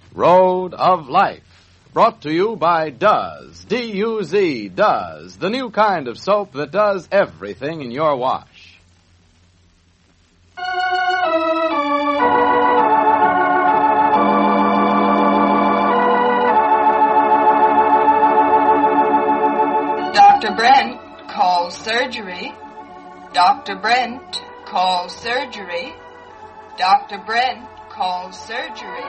Road of Life. Brought to you by Duz, D-U-Z, Duz, the new kind of soap that does everything in your wash. Dr. Brent calls surgery. Dr. Brent calls surgery. Dr. Brent calls surgery.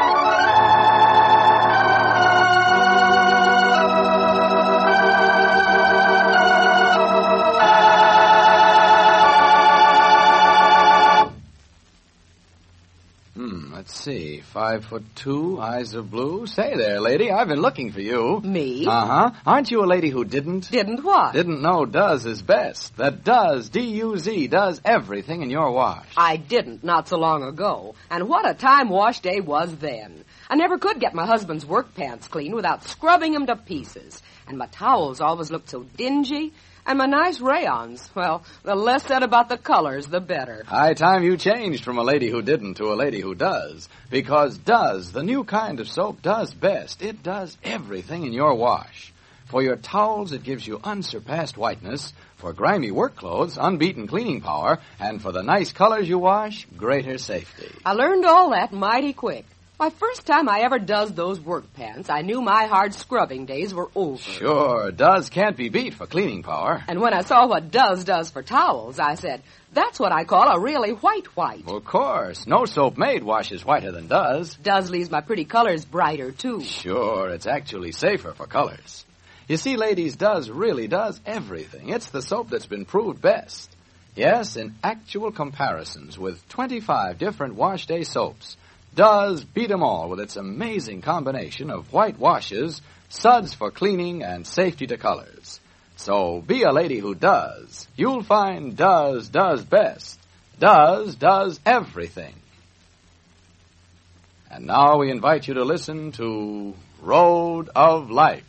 Let's see. 5'2", eyes are blue. Say there, lady, I've been looking for you. Me? Uh-huh. Aren't you a lady who didn't? Didn't what? Didn't know Duz is best. That Duz, D-U-Z, does everything in your wash. I didn't, not so long ago. And what a time wash day was then. I never could get my husband's work pants clean without scrubbing them to pieces. And my towels always looked so dingy. And my nice rayons, well, the less said about the colors, the better. High time you changed from a lady who didn't to a lady who does. Because Duz, the new kind of soap, does best. It does everything in your wash. For your towels, it gives you unsurpassed whiteness. For grimy work clothes, unbeaten cleaning power. And for the nice colors you wash, greater safety. I learned all that mighty quick. Why, first time I ever does those work pants, I knew my hard scrubbing days were over. Sure, Duz can't be beat for cleaning power. And when I saw what Duz does for towels, I said, that's what I call a really white. Well, of course. No soap made washes whiter than Duz. Duz leaves my pretty colors brighter, too. Sure, it's actually safer for colors. You see, ladies, Duz really does everything. It's the soap that's been proved best. Yes, in actual comparisons with 25 different wash day soaps, Duz beat 'em all with its amazing combination of white washes, suds for cleaning, and safety to colors. So be a lady who does. You'll find Duz does best. Duz does everything. And now we invite you to listen to Road of Life.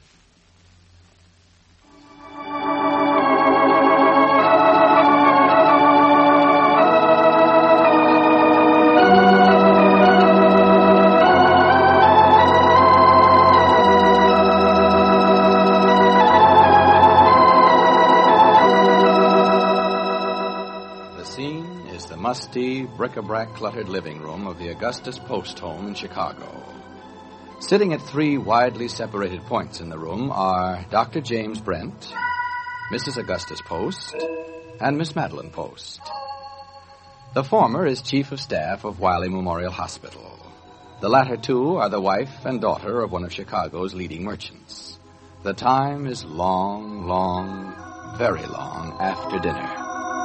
Musty, bric-a-brac cluttered living room of the Augustus Post home in Chicago. Sitting at three widely separated points in the room are Dr. James Brent, Mrs. Augustus Post, and Miss Madeline Post. The former is Chief of Staff of Wiley Memorial Hospital. The latter two are the wife and daughter of one of Chicago's leading merchants. The time is long, very long after dinner.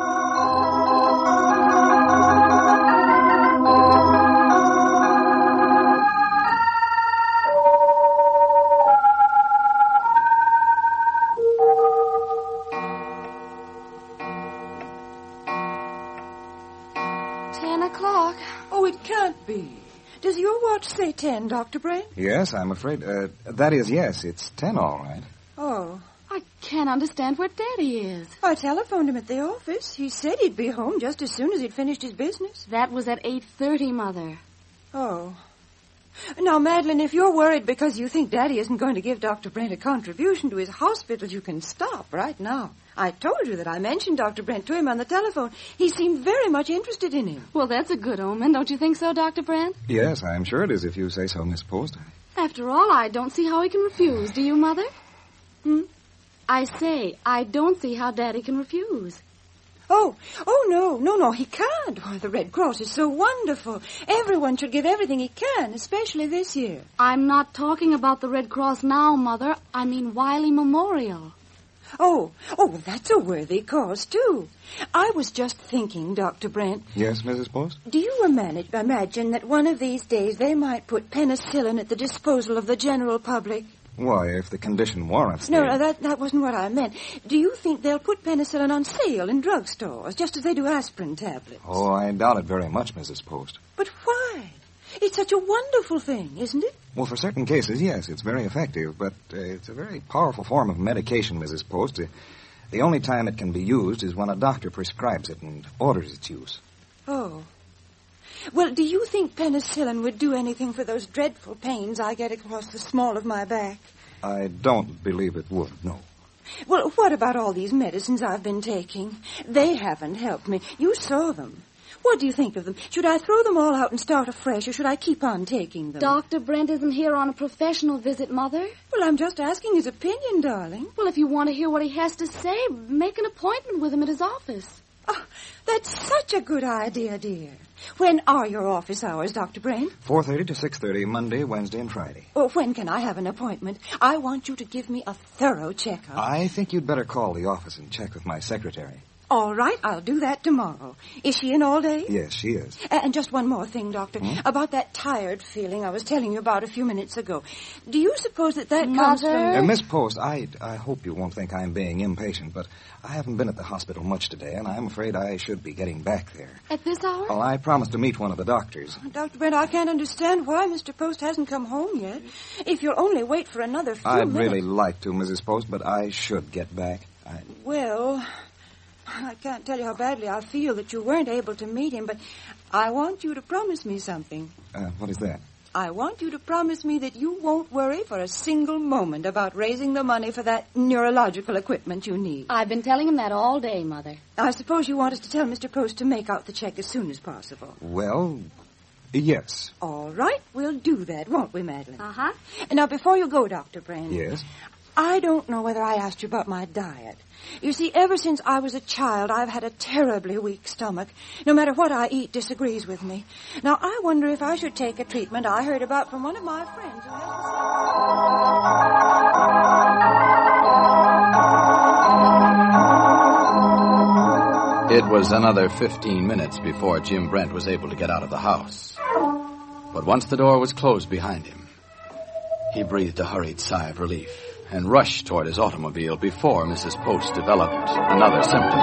Does your watch say 10, Dr. Brent? Yes, I'm afraid. That is, yes, it's 10 all right. Oh. I can't understand where Daddy is. I telephoned him at the office. He said he'd be home just as soon as he'd finished his business. That was at 8:30, Mother. Oh. Now, Madeline, if you're worried because you think Daddy isn't going to give Dr. Brent a contribution to his hospital, you can stop right now. I told you that I mentioned Dr. Brent to him on the telephone. He seemed very much interested in him. Well, that's a good omen. Don't you think so, Dr. Brent? Yes, I'm sure it is if you say so, Miss Post. After all, I don't see how he can refuse. Do you, Mother? I say, I don't see how Daddy can refuse. Oh, no, he can't. Why, the Red Cross is so wonderful. Everyone should give everything he can, especially this year. I'm not talking about the Red Cross now, Mother. I mean Wiley Memorial. Oh, that's a worthy cause, too. I was just thinking, Dr. Brent. Yes, Mrs. Post? Do you imagine that one of these days they might put penicillin at the disposal of the general public? Why, if the condition warrants No, that wasn't what I meant. Do you think they'll put penicillin on sale in drugstores, just as they do aspirin tablets? Oh, I doubt it very much, Mrs. Post. But why? It's such a wonderful thing, isn't it? Well, for certain cases, yes, it's very effective, but it's a very powerful form of medication, Mrs. Post. The only time it can be used is when a doctor prescribes it and orders its use. Oh. Well, do you think penicillin would do anything for those dreadful pains I get across the small of my back? I don't believe it would, no. Well, what about all these medicines I've been taking? They haven't helped me. You saw them. What do you think of them? Should I throw them all out and start afresh, or should I keep on taking them? Dr. Brent isn't here on a professional visit, Mother. Well, I'm just asking his opinion, darling. Well, if you want to hear what he has to say, make an appointment with him at his office. Oh, that's such a good idea, dear. When are your office hours, Dr. Brent? 4:30 to 6:30, Monday, Wednesday, and Friday. Well, when can I have an appointment? I want you to give me a thorough checkup. I think you'd better call the office and check with my secretary. All right, I'll do that tomorrow. Is she in all day? Yes, she is. And just one more thing, Doctor. About that tired feeling I was telling you about a few minutes ago. Do you suppose that comes Mother? from... Miss Post, I hope you won't think I'm being impatient, but I haven't been at the hospital much today, and I'm afraid I should be getting back there. At this hour? Well, I promised to meet one of the doctors. Dr. Brent, I can't understand why Mr. Post hasn't come home yet. If you'll only wait for another few I'd minutes... really like to, Mrs. Post, but I should get back. Well, I can't tell you how badly I feel that you weren't able to meet him, but I want you to promise me something. What is that? I want you to promise me that you won't worry for a single moment about raising the money for that neurological equipment you need. I've been telling him that all day, Mother. I suppose you want us to tell Mr. Post to make out the check as soon as possible. Well, yes. All right, we'll do that, won't we, Madeline? Uh-huh. Now, before you go, Dr. Brand. Yes? I don't know whether I asked you about my diet. You see, ever since I was a child, I've had a terribly weak stomach. No matter what I eat disagrees with me. Now, I wonder if I should take a treatment I heard about from one of my friends who has... It was another 15 minutes before Jim Brent was able to get out of the house. But once the door was closed behind him, he breathed a hurried sigh of relief and rushed toward his automobile before Mrs. Post developed another symptom.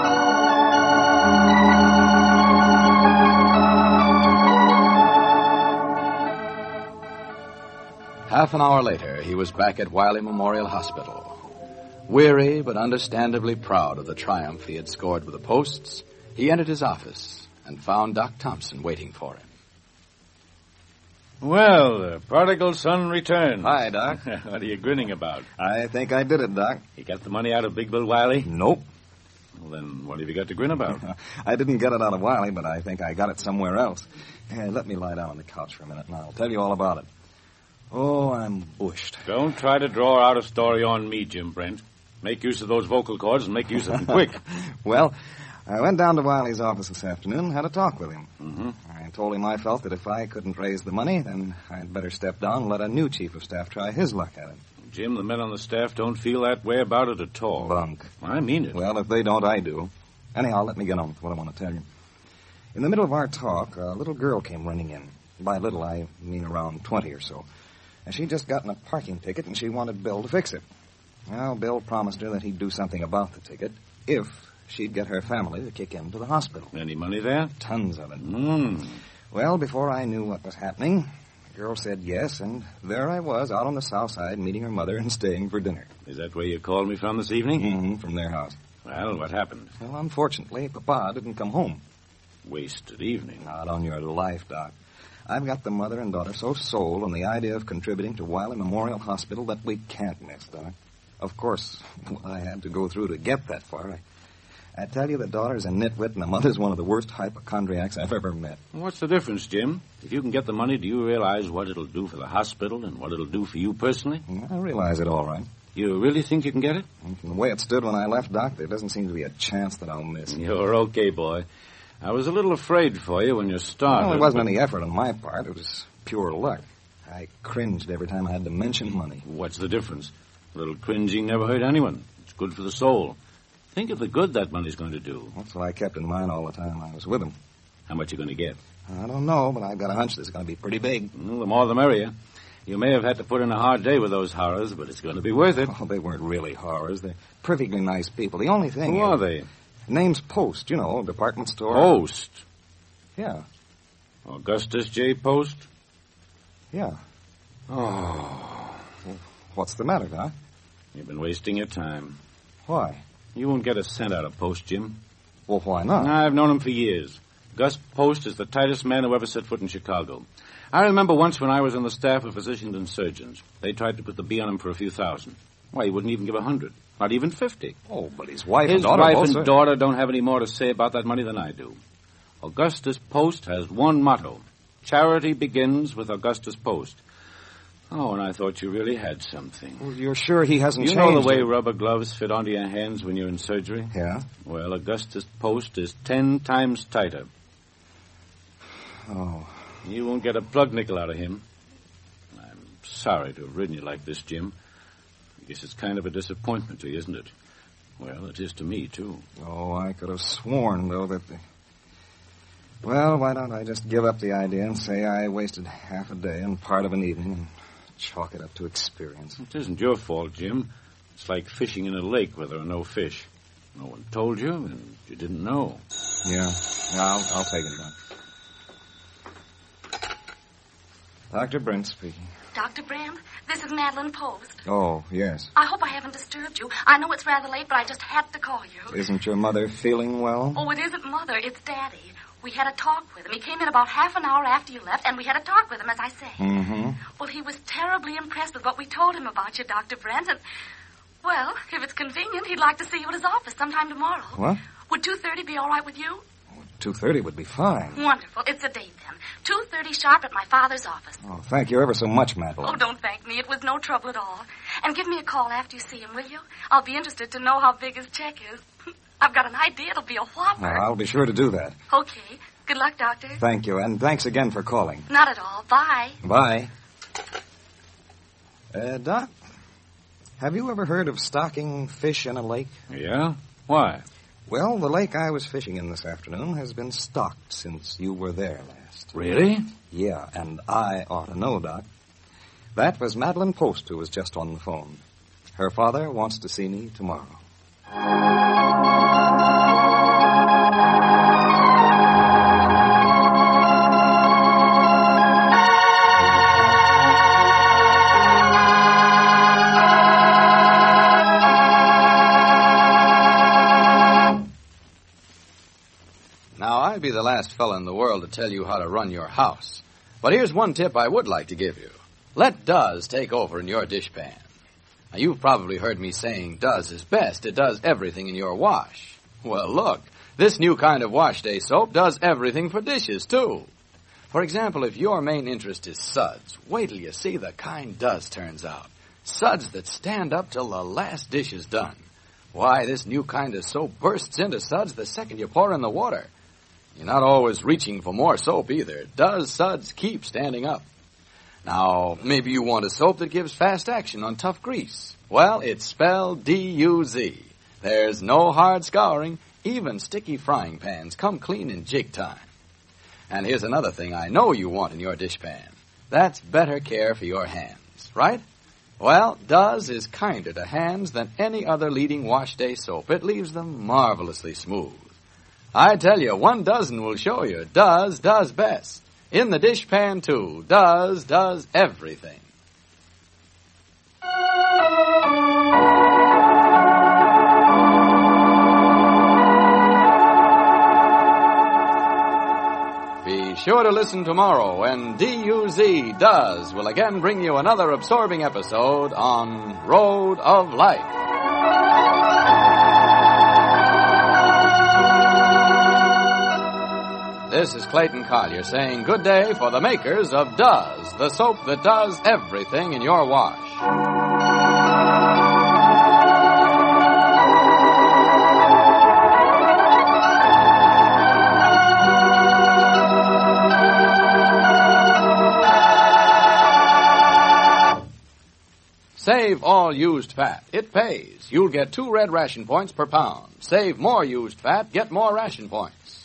Half an hour later, he was back at Wiley Memorial Hospital. Weary but understandably proud of the triumph he had scored with the Posts, he entered his office and found Doc Thompson waiting for him. Well, the prodigal son returned. Hi, Doc. What are you grinning about? I think I did it, Doc. You got the money out of Big Bill Wiley? Nope. Well, then what have you got to grin about? I didn't get it out of Wiley, but I think I got it somewhere else. Here, let me lie down on the couch for a minute, and I'll tell you all about it. Oh, I'm bushed. Don't try to draw out a story on me, Jim Brent. Make use of those vocal cords and make use of them quick. Well, I went down to Wiley's office this afternoon and had a talk with him. Mm-hmm. I told him I felt that if I couldn't raise the money, then I'd better step down and let a new chief of staff try his luck at it. Jim, the men on the staff don't feel that way about it at all. Bunk. I mean it. Well, if they don't, I do. Anyhow, let me get on with what I want to tell you. In the middle of our talk, a little girl came running in. By little, I mean around 20 or so. And she'd just gotten a parking ticket, and she wanted Bill to fix it. Well, Bill promised her that he'd do something about the ticket if she'd get her family to kick into the hospital. Any money there? Tons of it. Mm. Well, before I knew what was happening, the girl said yes, and there I was, out on the south side, meeting her mother and staying for dinner. Is that where you called me from this evening? Mm-hmm, from their house. Well, what happened? Well, unfortunately, Papa didn't come home. Wasted evening. Not on your life, Doc. I've got the mother and daughter so sold on the idea of contributing to Wiley Memorial Hospital that we can't miss, Doc. Of course, I had to go through to get that far. I tell you, the daughter's a nitwit, and the mother's one of the worst hypochondriacs I've ever met. What's the difference, Jim? If you can get the money, do you realize what it'll do for the hospital and what it'll do for you personally? I realize it all right. You really think you can get it? And from the way it stood when I left, Doc, there doesn't seem to be a chance that I'll miss. You're okay, boy. I was a little afraid for you when you started. Well, there wasn't any effort on my part. It was pure luck. I cringed every time I had to mention money. What's the difference? A little cringing never hurt anyone. It's good for the soul. Think of the good that money's going to do. That's what I kept in mind all the time I was with him. How much you going to get? I don't know, but I've got a hunch that it's going to be pretty big. Well, the more the merrier. You may have had to put in a hard day with those horrors, but it's going to be worth it. Oh, they weren't really horrors. They're perfectly nice people. The only thing Who are they? Name's Post, you know, department store. Post? Yeah. Augustus J. Post? Yeah. Oh. What's the matter, Doc? You've been wasting your time. Why? You won't get a cent out of Post, Jim. Well, why not? I've known him for years. Gus Post is the tightest man who ever set foot in Chicago. I remember once when I was on the staff of physicians and surgeons. They tried to put the bee on him for a few thousand. Why, he wouldn't even give 100. Not even 50. Oh, but his wife and His daughter wife also... and daughter don't have any more to say about that money than I do. Augustus Post has one motto. Charity begins with Augustus Post. Oh, and I thought you really had something. Well, you're sure he hasn't You changed? know the way rubber gloves fit onto your hands when you're in surgery? Yeah? Well, Augustus Post is 10 times tighter. Oh. You won't get a plug nickel out of him. I'm sorry to have ridden you like this, Jim. I guess it's kind of a disappointment to you, isn't it? Well, it is to me, too. Oh, I could have sworn, though, that the... Well, why don't I just give up the idea and say I wasted half a day and part of an evening and chalk it up to experience? It isn't your fault, Jim. It's like fishing in a lake where there are no fish. No one told you, and you didn't know. Yeah, I'll take it, Doc. Dr. Brent speaking. Dr. Brand, this is Madeline Post. Oh, yes. I hope I haven't disturbed you. I know it's rather late, but I just had to call you. Isn't your mother feeling well? Oh, it isn't Mother. It's Daddy. We had a talk with him. He came in about half an hour after you left, and we had a talk with him, as I say. Mm-hmm. Well, he was terribly impressed with what we told him about you, Dr. Brent, and, well, if it's convenient, he'd like to see you at his office sometime tomorrow. What? Would 2:30 be all right with you? 2:30 would be fine. Wonderful. It's a date, then. 2:30 sharp at my father's office. Oh, thank you ever so much, Madeline. Oh, don't thank me. It was no trouble at all. And give me a call after you see him, will you? I'll be interested to know how big his check is. I've got an idea it'll be a whopper. Well, I'll be sure to do that. Okay. Good luck, Doctor. Thank you, and thanks again for calling. Not at all. Bye. Bye. Doc, have you ever heard of stocking fish in a lake? Yeah? Why? Well, the lake I was fishing in this afternoon has been stocked since you were there last. Really? Yeah, and I ought to know, Doc. That was Madeline Post who was just on the phone. Her father wants to see me tomorrow. Now, I'd be the last fella in the world to tell you how to run your house. But here's one tip I would like to give you. Let Duz take over in your dishpan. Now, you've probably heard me saying Duz is best. It does everything in your wash. Well, look, this new kind of wash day soap does everything for dishes, too. For example, if your main interest is suds, wait till you see the kind Duz turns out. Suds that stand up till the last dish is done. Why, this new kind of soap bursts into suds the second you pour in the water. You're not always reaching for more soap either. Duz suds keep standing up. Now, maybe you want a soap that gives fast action on tough grease. Well, it's spelled D-U-Z. There's no hard scouring. Even sticky frying pans come clean in jig time. And here's another thing I know you want in your dishpan. That's better care for your hands, right? Well, Duz is kinder to hands than any other leading wash day soap. It leaves them marvelously smooth. I tell you, 1 dozen will show you. Duz does best. In the dishpan, too. Duz does everything. Be sure to listen tomorrow when D-U-Z Duz will again bring you another absorbing episode on Road of Life. This is Clayton Collier saying good day for the makers of Duz, the soap that does everything in your wash. Save all used fat. It pays. You'll get 2 red ration points per pound. Save more used fat, get more ration points.